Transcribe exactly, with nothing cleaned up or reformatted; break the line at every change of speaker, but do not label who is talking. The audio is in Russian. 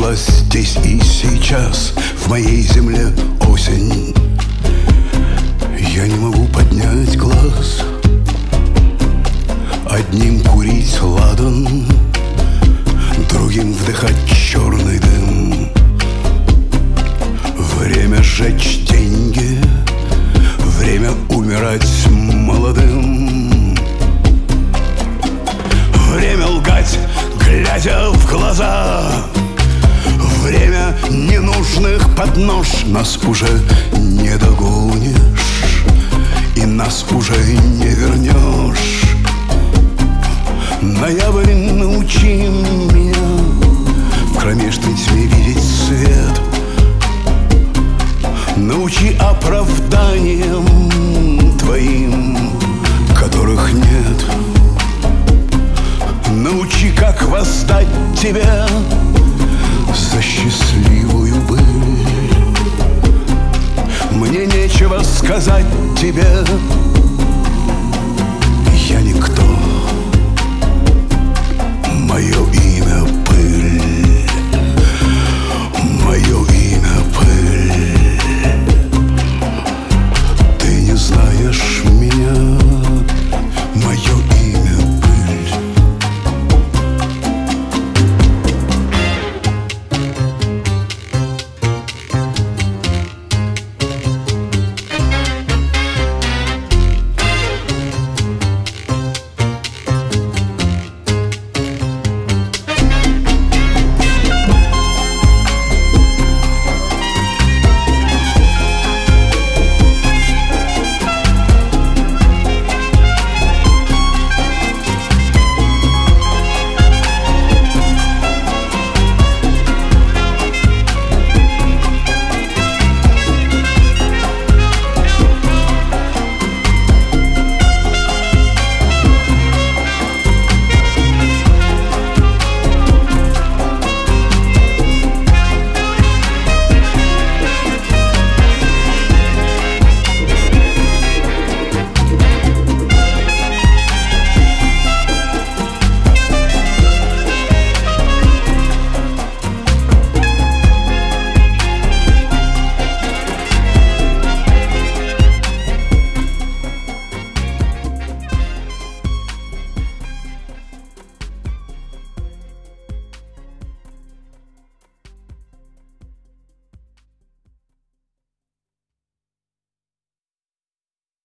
пришла здесь и сейчас, в моей земле осень. Я не могу поднять глаз, одним курить ладан, другим вдыхать черный дым. Время сжечь деньги, время умирать молодым. Время лгать, глядя в глаза. Время ненужных под нож. Нас уже не догонишь, и нас уже не вернешь. Ноябрь, научи меня в кромешной тьме видеть свет. Научи оправданиям твоим, которых нет. Научи, как воздать тебе за счастливую быль. Мне нечего сказать тебе,